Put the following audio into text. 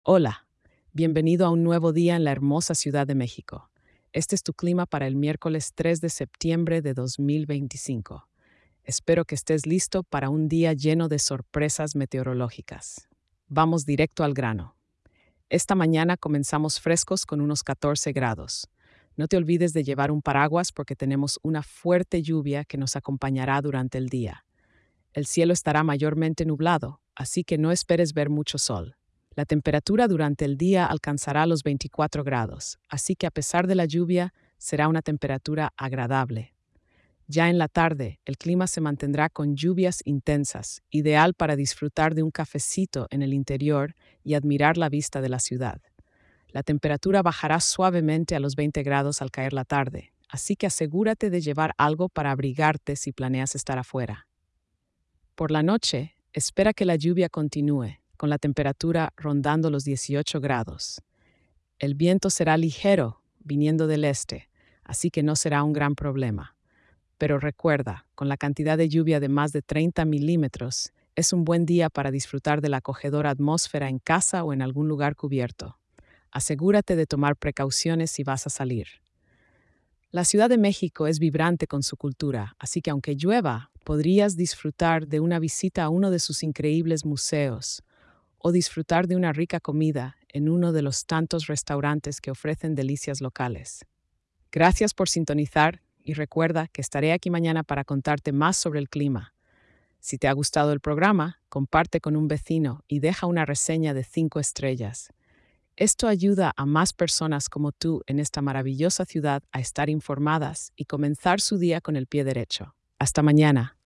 Hola, bienvenido a un nuevo día en la hermosa Ciudad de México. Este es tu clima para el miércoles 3 de septiembre de 2025. Espero que estés listo para un día lleno de sorpresas meteorológicas. Vamos directo al grano. Esta mañana comenzamos frescos con unos 14 grados. No te olvides de llevar un paraguas porque tenemos una fuerte lluvia que nos acompañará durante el día. El cielo estará mayormente nublado, así que no esperes ver mucho sol. La temperatura durante el día alcanzará los 24 grados, así que a pesar de la lluvia, será una temperatura agradable. Ya en la tarde, el clima se mantendrá con lluvias intensas, ideal para disfrutar de un cafecito en el interior y admirar la vista de la ciudad. La temperatura bajará suavemente a los 20 grados al caer la tarde, así que asegúrate de llevar algo para abrigarte si planeas estar afuera. Por la noche, espera que la lluvia continúe, con la temperatura rondando los 18 grados. El viento será ligero, viniendo del este, así que no será un gran problema. Pero recuerda, con la cantidad de lluvia de más de 30 milímetros, es un buen día para disfrutar de la acogedora atmósfera en casa o en algún lugar cubierto. Asegúrate de tomar precauciones si vas a salir. La Ciudad de México es vibrante con su cultura, así que aunque llueva, podrías disfrutar de una visita a uno de sus increíbles museos o disfrutar de una rica comida en uno de los tantos restaurantes que ofrecen delicias locales. Gracias por sintonizar y recuerda que estaré aquí mañana para contarte más sobre el clima. Si te ha gustado el programa, comparte con un vecino y deja una reseña de 5 estrellas. Esto ayuda a más personas como tú en esta maravillosa ciudad a estar informadas y comenzar su día con el pie derecho. Hasta mañana.